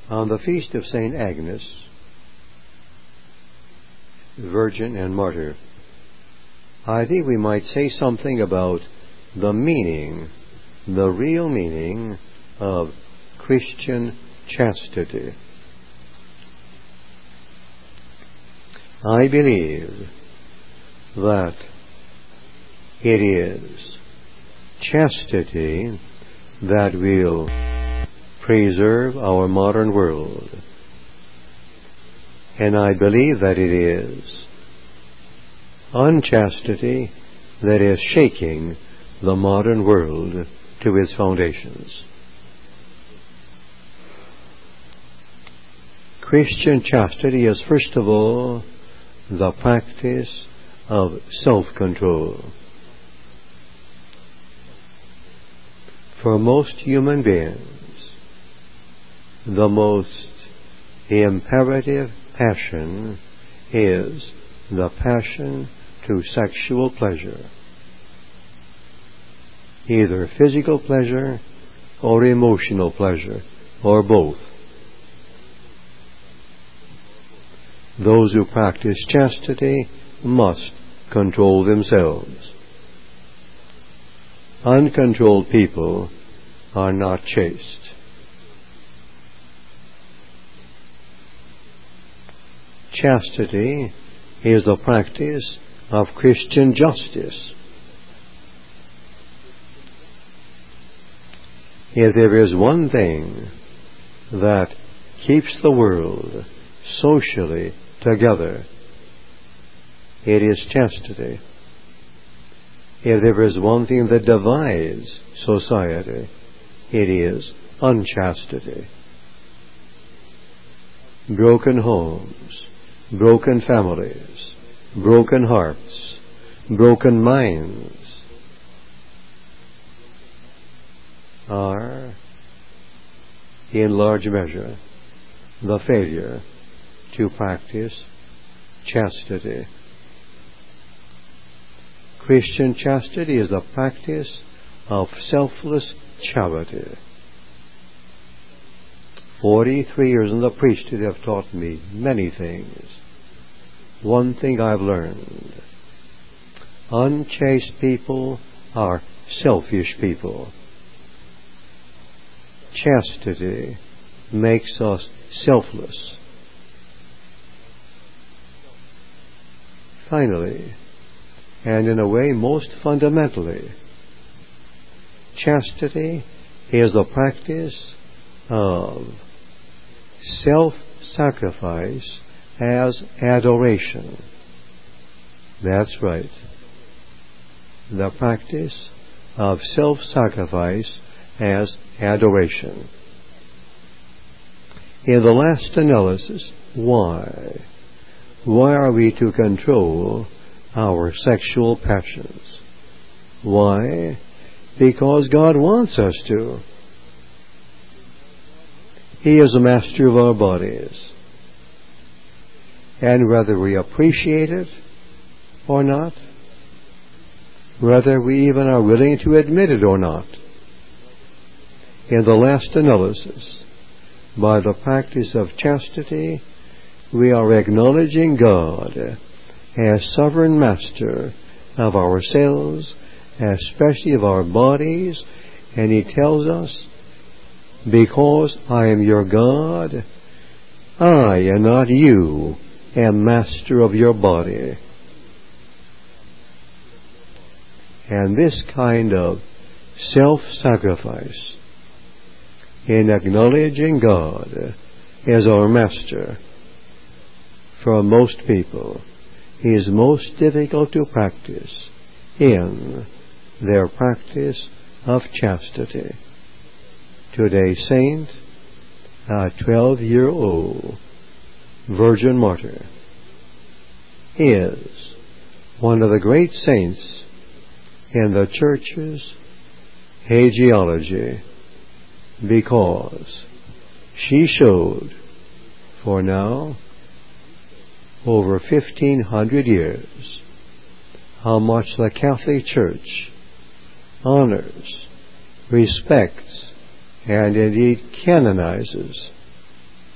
On the feast of St. Agnes, Virgin and Martyr, I think we might say something about the meaning, the real meaning of Christian chastity. I believe that it is chastity that will preserve our modern world. And I believe that it is unchastity that is shaking the modern world to its foundations. Christian chastity is, first of all, the practice of self-control. For most human beings, the most imperative passion is the passion to sexual pleasure, either physical pleasure or emotional pleasure, or both. Those who practice chastity must control themselves. Uncontrolled people are not chaste. Chastity is the practice of Christian justice. If there is one thing that keeps the world socially together, it is chastity. If there is one thing that divides society, it is unchastity. Broken homes, broken families, broken hearts, broken minds are, in large measure, the failure to practice chastity. Christian chastity is the practice of selfless charity. 43 years in the priesthood have taught me many things. One thing I've learned: unchaste people are selfish people. Chastity makes us selfless. Finally, and in a way most fundamentally, chastity is the practice of self-sacrifice as adoration. That's right. The practice of self-sacrifice as adoration. In the last analysis, why? Why are we to control our sexual passions? Why? Because God wants us to. He is the master of our bodies. And whether we appreciate it or not, whether we even are willing to admit it or not, in the last analysis, by the practice of chastity, we are acknowledging God as sovereign master of ourselves, especially of our bodies, and He tells us, because I am your God, I, and not you, am master of your body. And this kind of self-sacrifice, in acknowledging God as our master, for most people, is most difficult to practice in their practice of chastity. Today's saint, a 12-year-old virgin martyr, is one of the great saints in the Church's hagiology, because she showed, for now, over 1,500 years, how much the Catholic Church honors, respects, and indeed canonizes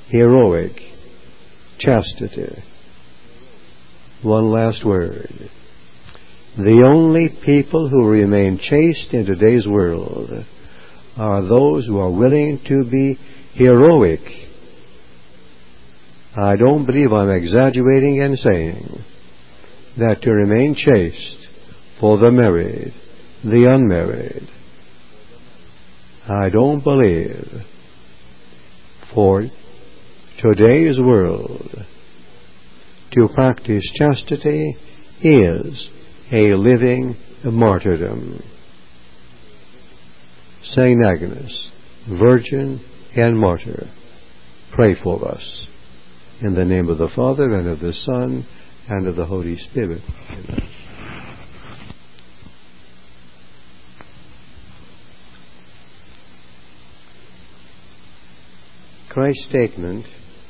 heroic chastity. One last word. The only people who remain chaste in today's world are those who are willing to be heroic. I don't believe I'm exaggerating in saying that to remain chaste for the married, the unmarried, I don't believe for today's world to practice chastity is a living martyrdom. Saint Agnes, Virgin and Martyr, pray for us. In the name of the Father, and of the Son, and of the Holy Spirit. Amen. Christ's statement,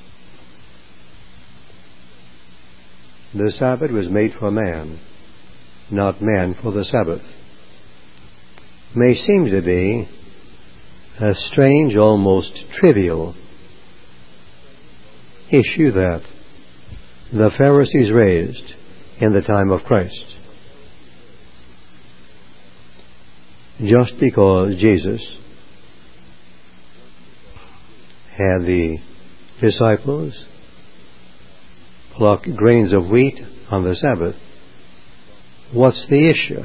the Sabbath was made for man, not man for the Sabbath, may seem to be a strange, almost trivial issue that the Pharisees raised in the time of Christ. Just because Jesus had the disciples pluck grains of wheat on the Sabbath, what's the issue?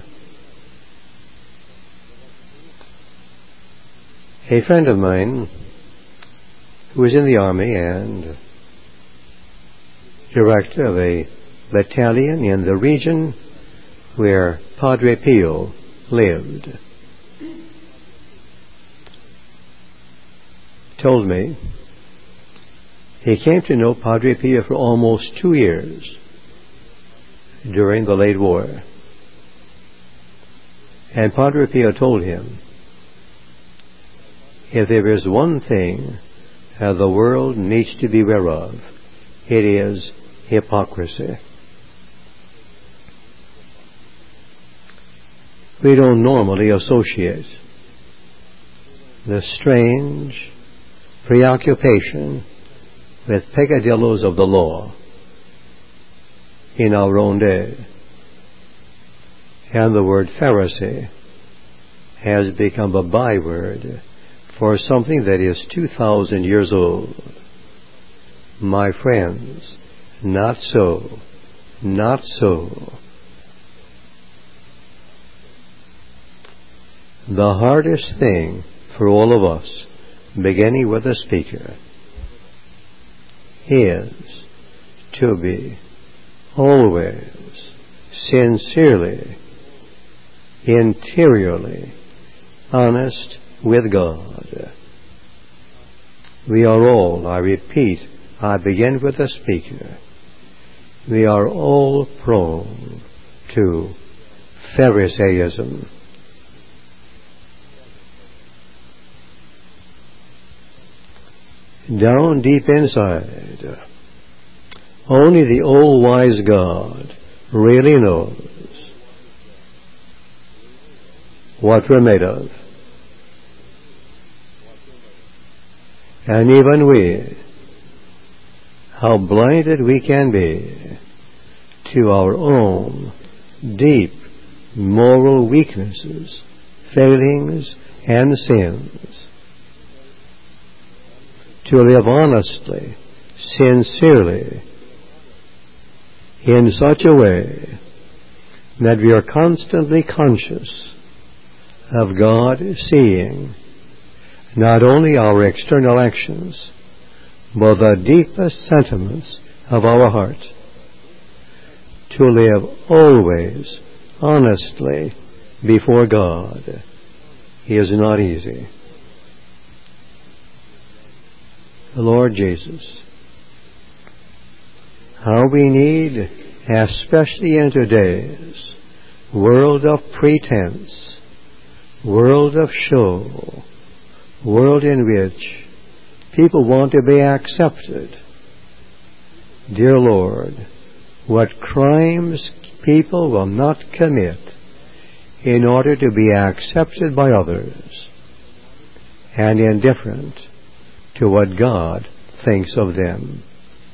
A friend of mine who was in the army and director of a battalion in the region where Padre Pio lived told me he came to know Padre Pio for almost 2 years during the late war. And Padre Pio told him, if there is one thing the world needs to beware of, it is hypocrisy. We don't normally associate the strange preoccupation with peccadillos of the law in our own day. And the word Pharisee has become a byword for something that is 2,000 years old. My friends, not so. Not so. The hardest thing for all of us, beginning with the speaker, is to be always sincerely, interiorly honest with God. We are all, I repeat, I begin with the speaker, we are all prone to Pharisaism. Down deep inside, only the all-wise God really knows what we're made of. And even we, how blinded we can be to our own deep moral weaknesses, failings, and sins. To live honestly, sincerely, in such a way that we are constantly conscious of God seeing not only our external actions, but the deepest sentiments of our heart. To live always honestly before God is not easy. Lord Jesus, how we need, especially in today's world of pretense, world of show, world in which people want to be accepted. Dear Lord, what crimes people will not commit in order to be accepted by others and indifferent to what God thinks of them.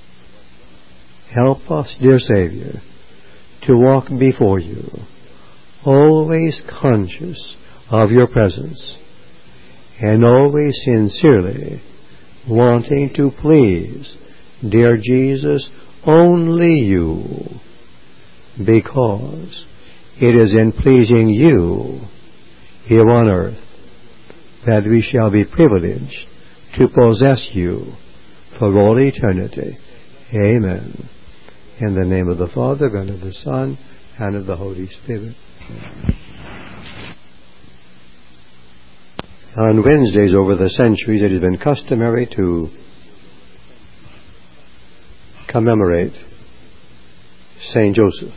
Help us, dear Savior, to walk before you, always conscious of your presence, and always sincerely wanting to please, dear Jesus, only you, because it is in pleasing you here on earth that we shall be privileged to possess you for all eternity. Amen. In the name of the Father, and of the Son, and of the Holy Spirit. On Wednesdays over the centuries, it has been customary to commemorate Saint Joseph,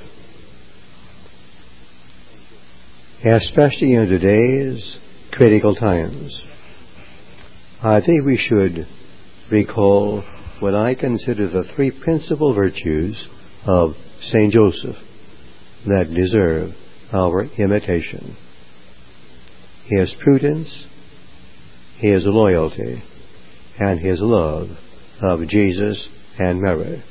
especially in today's critical times. I think we should recall what I consider the three principal virtues of Saint Joseph that deserve our imitation: his prudence, his loyalty, and his love of Jesus and Mary.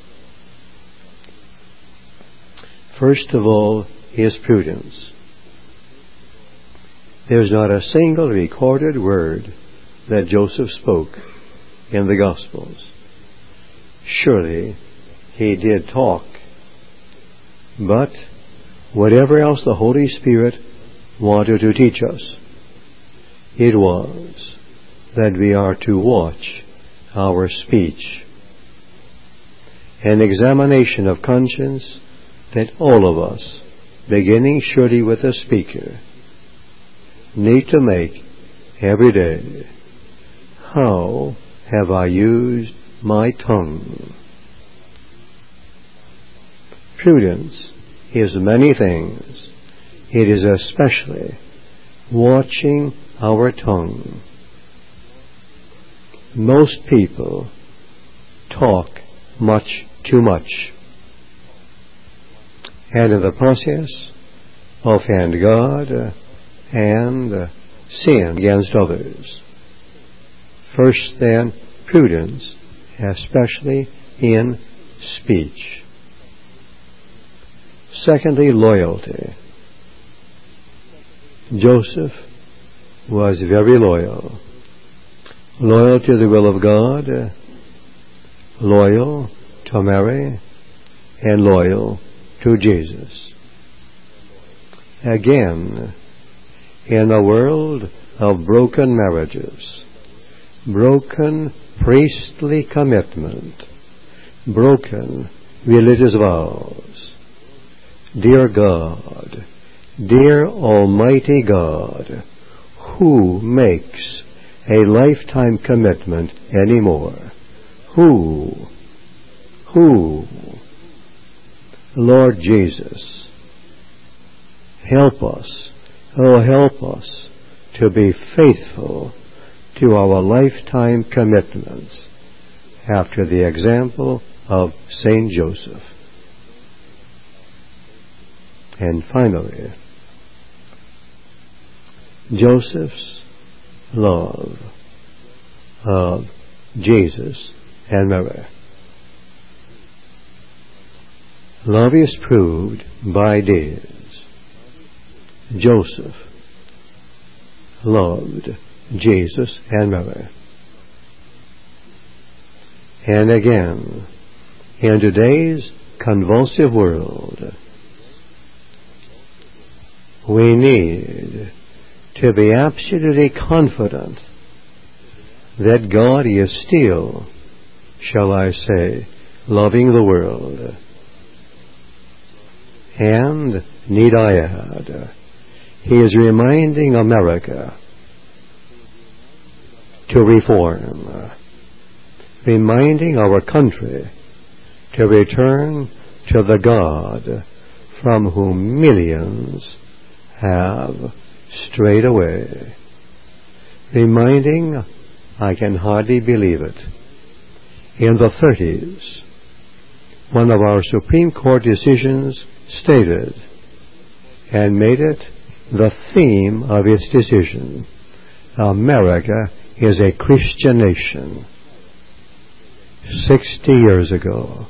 First of all, his prudence. There's not a single recorded word that Joseph spoke in the Gospels. Surely he did talk, but whatever else the Holy Spirit wanted to teach us, it was that we are to watch our speech. An examination of conscience that all of us, beginning surely with the speaker, need to make every day. How have I used my tongue? Prudence is many things. It is especially watching our tongue. Most people talk much too much, and in the process offend God and sin against others. First, then, prudence, especially in speech. Secondly, loyalty. Joseph was very loyal. Loyal to the will of God, loyal to Mary, and loyal to Jesus. Again, in a world of broken marriages, broken priestly commitment, broken religious vows, dear God, dear Almighty God, who makes a lifetime commitment anymore? Who? Lord Jesus, help us, help us to be faithful to our lifetime commitments after the example of Saint Joseph. And finally, Joseph's love of Jesus and Mary. Love is proved by deeds. Joseph loved Jesus and Mary. And again, in today's convulsive world, we need to be absolutely confident that God is still, shall I say, loving the world. And, need I add, He is reminding America to reform, reminding our country to return to the God from whom millions have strayed away. Reminding, I can hardly believe it, in the 30s, one of our Supreme Court decisions stated and made it the theme of its decision: America is a Christian nation. 60 years ago.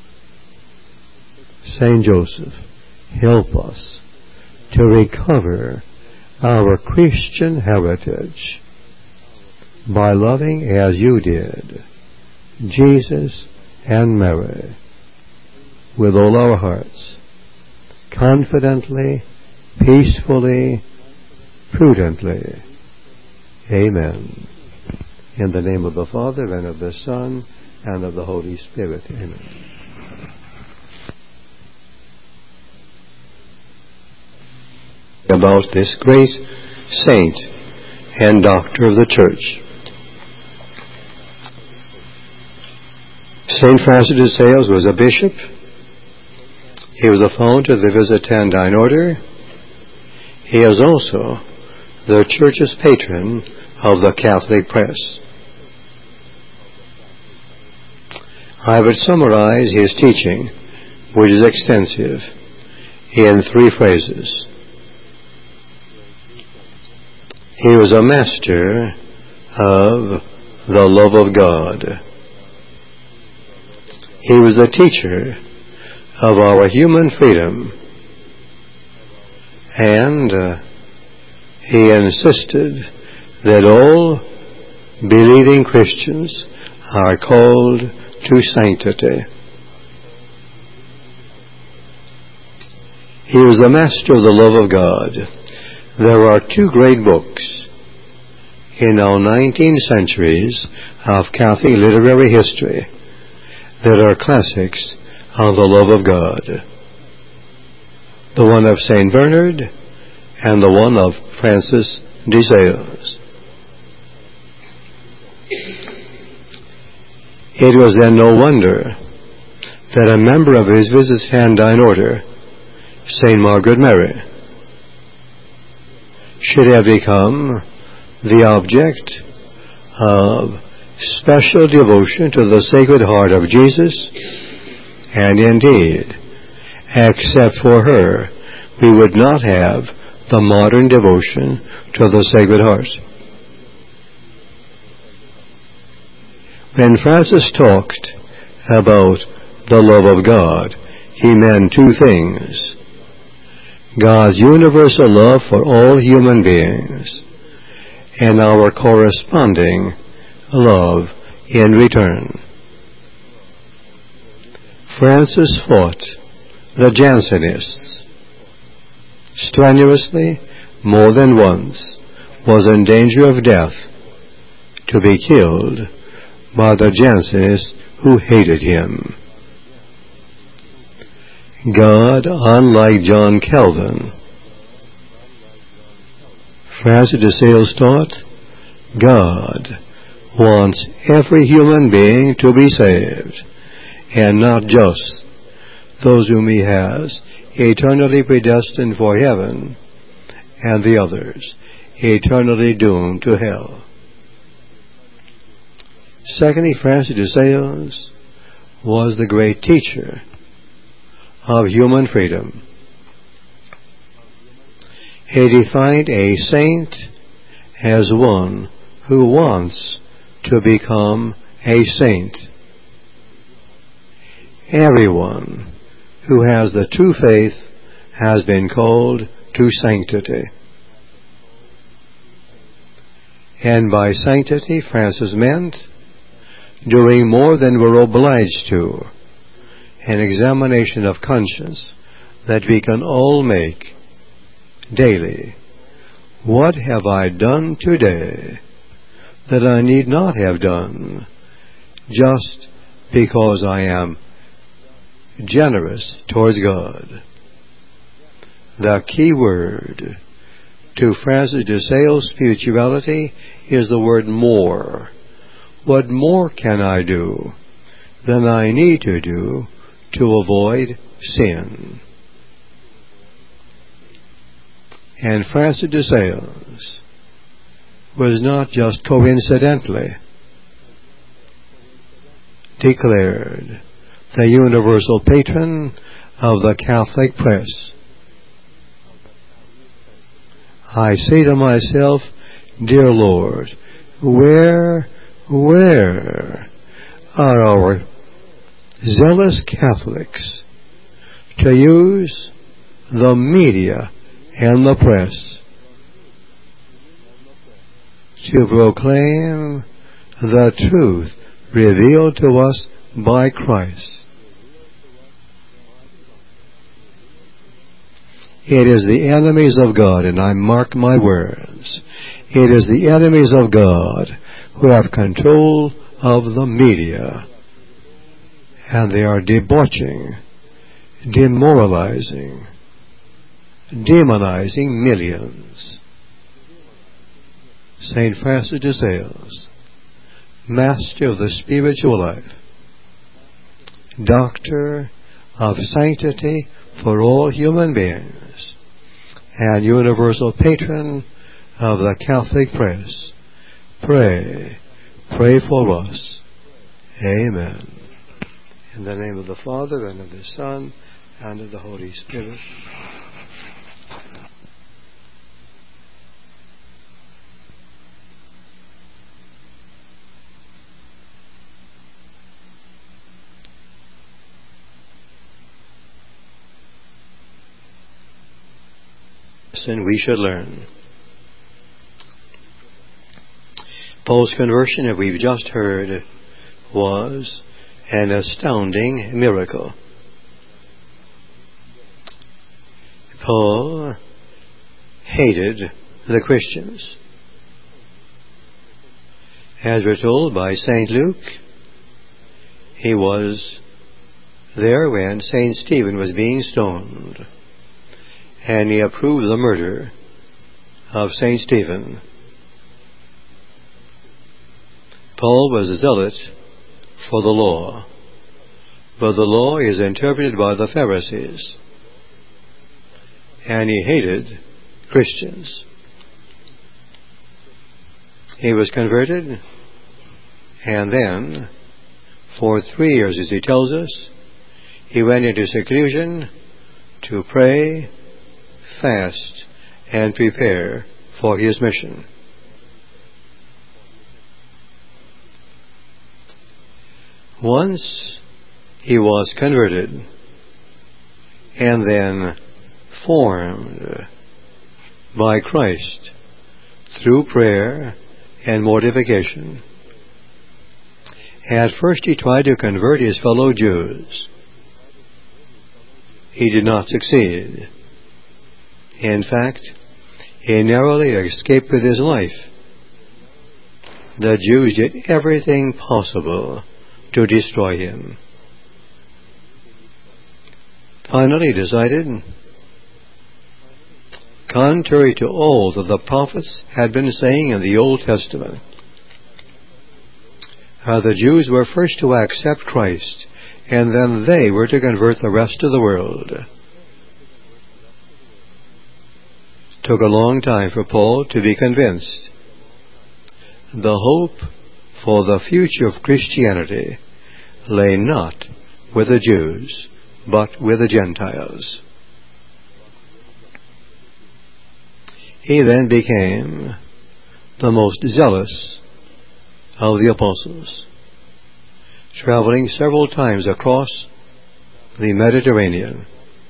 Saint Joseph, help us to recover our Christian heritage by loving as you did Jesus and Mary with all our hearts, confidently, peacefully, prudently. Amen. In the name of the Father, and of the Son, and of the Holy Spirit. Amen. About this great saint and doctor of the Church. St. Francis de Sales was a bishop. He was the founder of the Visitandine Order. He is also the Church's patron of the Catholic press. I would summarize his teaching, which is extensive, in 3 phrases. He was a master of the love of God. He was a teacher of our human freedom, and he insisted that all believing Christians are called to sanctity. He was the master of the love of God. There are 2 great books in our 19 centuries of Catholic literary history that are classics of the love of God. The one of St. Bernard and the one of Francis de Sales. It was then no wonder that a member of his Visitandine Order, St. Margaret Mary, should have become the object of special devotion to the Sacred Heart of Jesus, and indeed, except for her, we would not have the modern devotion to the Sacred Heart. When Francis talked about the love of God, he meant 2 things. God's universal love for all human beings, and our corresponding love in return. Francis fought the Jansenists strenuously, more than once, was in danger of death, to be killed by the Jansenists who hated him. God, unlike John Calvin, Francis de Sales taught, God wants every human being to be saved, and not just those whom he has eternally predestined for heaven, and the others eternally doomed to hell. Secondly, Francis de Sales was the great teacher of human freedom. He defined a saint as one who wants to become a saint. Everyone who has the true faith has been called to sanctity. And by sanctity, Francis meant doing more than we're obliged to, an examination of conscience that we can all make daily. What have I done today that I need not have done, just because I am generous towards God? The key word to Francis de Sales' spirituality is the word more. What more can I do than I need to do to avoid sin? And Francis de Sales was not just coincidentally declared the universal patron of the Catholic press. I say to myself, dear Lord, where are our zealous Catholics to use the media and the press to proclaim the truth revealed to us by Christ. It is the enemies of God, and I mark my words, it is the enemies of God who have control of the media, and they are debauching, demoralizing, demonizing millions. St. Francis de Sales, master of the spiritual life, doctor of sanctity for all human beings, and universal patron of the Catholic press, pray for us. Amen. In the name of the Father, and of the Son, and of the Holy Spirit. And we should learn. Paul's conversion, as we've just heard, was an astounding miracle. Paul hated the Christians. As we're told by St. Luke, he was there when St. Stephen was being stoned, and he approved the murder of St. Stephen. Paul was a zealot for the law, but the law is interpreted by the Pharisees, and he hated Christians. He was converted, and then, for 3 years, as he tells us, he went into seclusion to pray, fast, and prepare for his mission. Once he was converted and then formed by Christ through prayer and mortification. At first he tried to convert his fellow Jews. He did not succeed. In fact, he narrowly escaped with his life. The Jews did everything possible to destroy him. Finally, he decided, contrary to all that the prophets had been saying in the Old Testament, the Jews were first to accept Christ, and then they were to convert the rest of the world. It took a long time for Paul to be convinced. The hope for the future of Christianity lay not with the Jews, but with the Gentiles. He then became the most zealous of the apostles, traveling several times across the Mediterranean,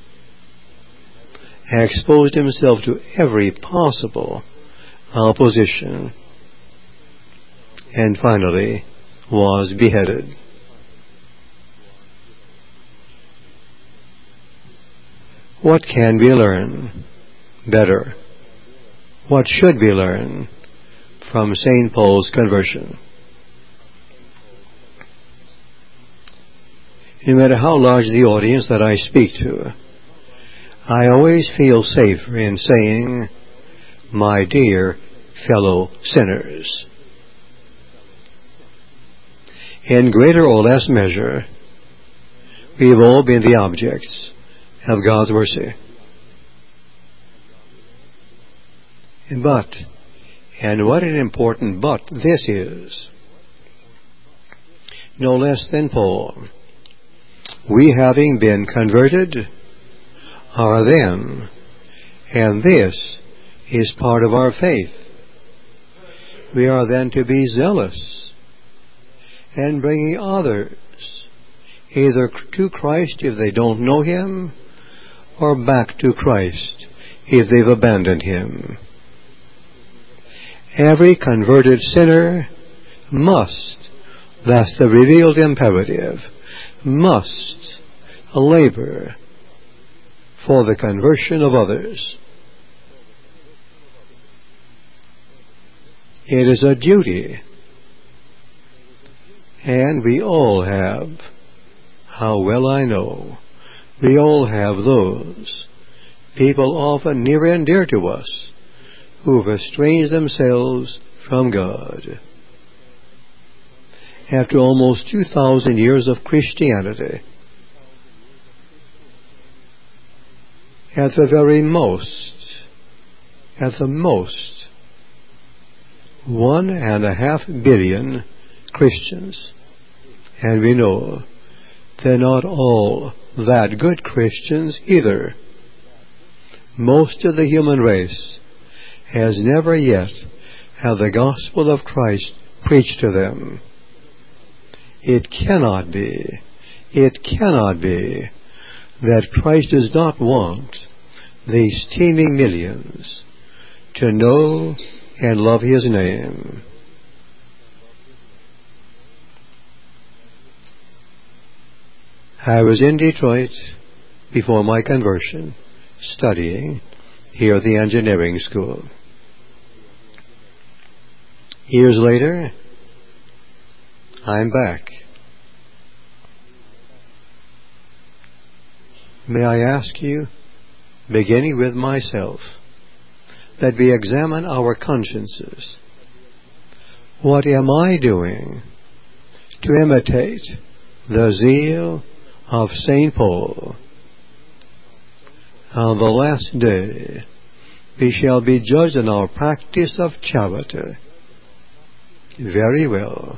exposed himself to every possible opposition, and finally was beheaded. What can we learn better? What should we learn from St. Paul's conversion? No matter how large the audience that I speak to, I always feel safer in saying, my dear fellow sinners. In greater or less measure, we've all been the objects of God's mercy. But, and what an important but this is, no less than Paul, we having been converted are then, and this is part of our faith, we are then to be zealous and bringing others either to Christ if they don't know Him, or back to Christ if they've abandoned Him. Every converted sinner must, that's the revealed imperative, must labor for the conversion of others. It is a duty, and we all have, how well I know, we all have those people often near and dear to us who have estranged themselves from God. After almost 2,000 years of Christianity, at the most, 1.5 billion Christians. And we know they're not all that good Christians either. Most of the human race has never yet had the gospel of Christ preached to them. It cannot be that Christ does not want these teeming millions to know and love His name. I was in Detroit before my conversion, studying here at the engineering school. Years later, I'm back. May I ask you, beginning with myself, that we examine our consciences. What am I doing to imitate the zeal of St. Paul? On the last day, we shall be judged in our practice of charity. Very well.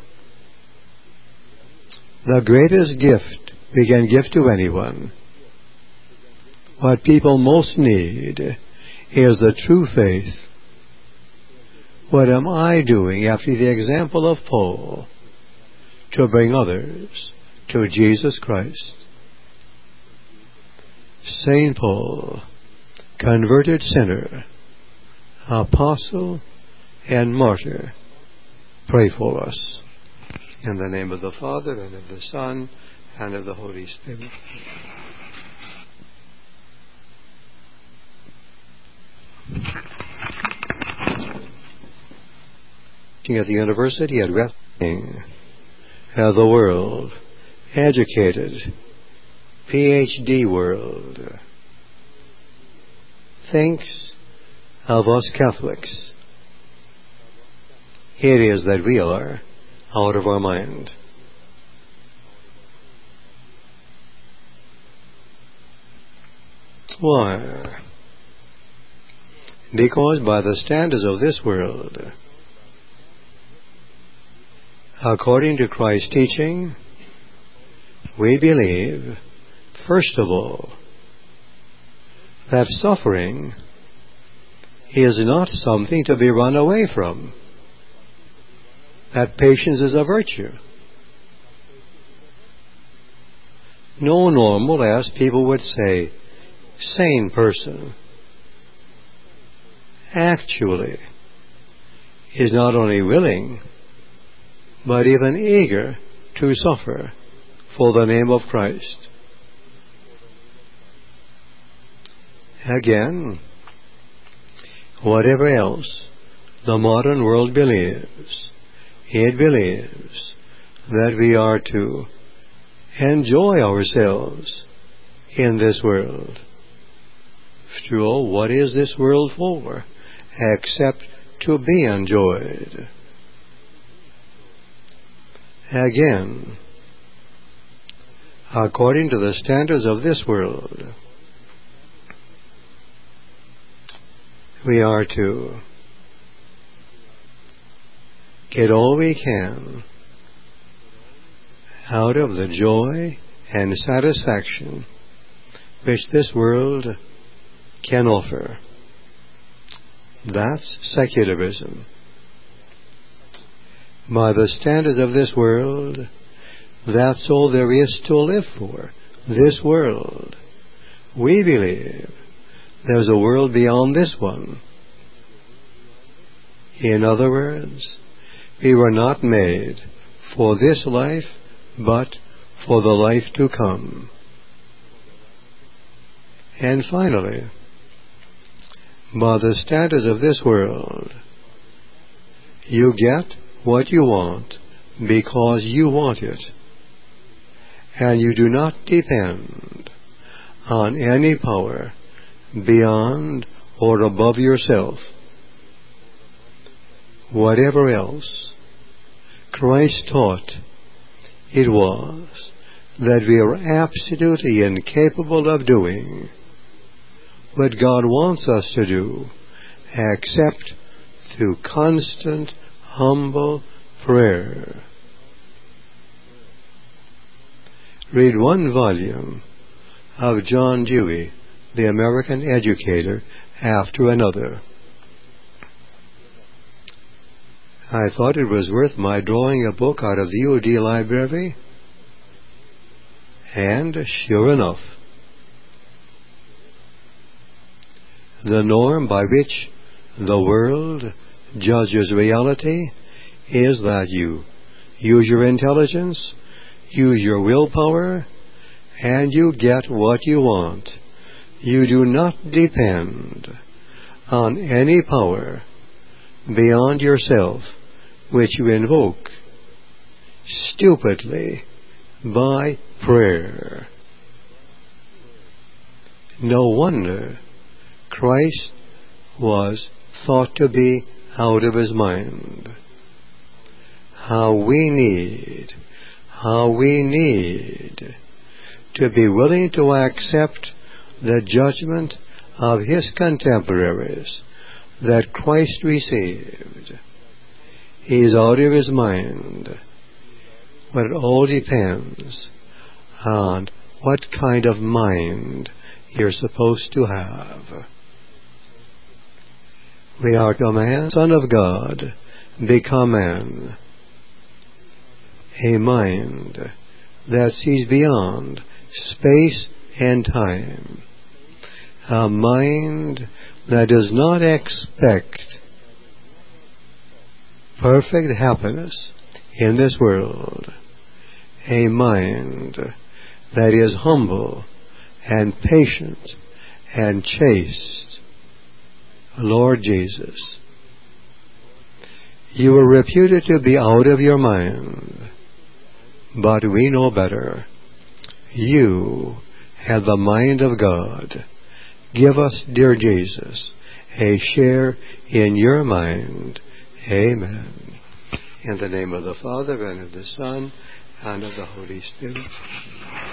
The greatest gift we can give to anyone, what people most need, is the true faith. What am I doing, after the example of Paul, to bring others to Jesus Christ? St. Paul, converted sinner, apostle, and martyr, pray for us. In the name of the Father, and of the Son, and of the Holy Spirit. At the university at Westing, the world, educated, PhD world, thinks of us Catholics. It is that we are out of our mind. Why? Because by the standards of this world, according to Christ's teaching, we believe, first of all, that suffering is not something to be run away from, that patience is a virtue. No normal, as people would say, sane person actually is not only willing, but even eager to suffer for the name of Christ. Again, whatever else the modern world believes, it believes that we are to enjoy ourselves in this world. After all, what is this world for except to be enjoyed? Again, according to the standards of this world, we are to get all we can out of the joy and satisfaction which this world can offer. That's secularism. By the standards of this world, That's all there is to live for, this world. We believe there's a world beyond this one. In other words, we were not made for this life, but for the life to come. And finally, by the standards of this world, you get what you want because you want it. And you do not depend on any power beyond or above yourself. Whatever else Christ taught, it was that we are absolutely incapable of doing what God wants us to do, except through constant, humble prayer. Read one volume of John Dewey, the American educator, after another. I thought it was worth my drawing a book out of the UD library, and sure enough, the norm by which the world judges reality is that you use your intelligence, use your willpower, and you get what you want. You do not depend on any power beyond yourself, which you invoke stupidly by prayer. No wonder Christ was thought to be out of his mind. How we need to be willing to accept the judgment of his contemporaries that Christ received. He's out of his mind. But it all depends on what kind of mind you're supposed to have. We are commanded, Son of God, become man. A mind that sees beyond space and time. A mind that does not expect perfect happiness in this world. A mind that is humble and patient and chaste. Lord Jesus, you were reputed to be out of your mind, but we know better. You have the mind of God. Give us, dear Jesus, a share in your mind. Amen. In the name of the Father, and of the Son, and of the Holy Spirit.